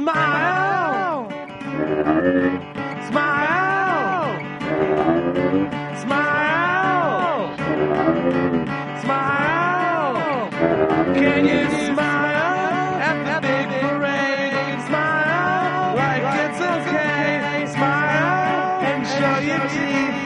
Smile! Smile! Smile! Smile! Can you smile at the big parade? Smile like it's okay. Smile and show your teeth.